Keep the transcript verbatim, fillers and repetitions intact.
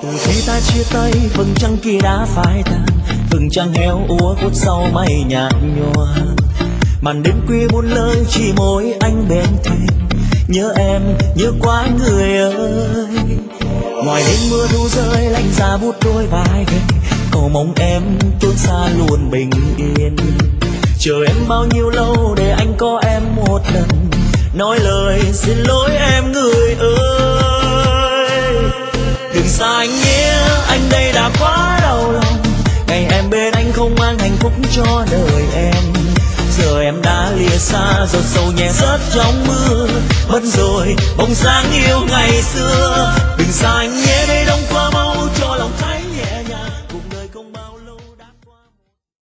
Từ khi ta chia tay vầng trăng kia đã phai tàn, vầng trăng héo úa khuất sau mây nhạt nhòa. Màn đêm khuya buồn lơi chỉ mỗi anh bên thềm, nhớ em nhớ quá người ơi. Ngoài đêm mưa thu rơi lạnh giá buốt đôi vai gầy, cầu mong em trốn xa luôn bình yên. Chờ em bao nhiêu lâu để anh có em một lần, nói lời xin lỗi em người ơi. Đừng xa anh nhé, anh đây đã quá đau lòng, ngày em bên anh không mang hạnh phúc cho đời em. Giờ em đã lìa xa, giọt sầu nhẹ rớt trong mưa, mất rồi bóng dáng yêu ngày xưa. Đừng xa anh nhé,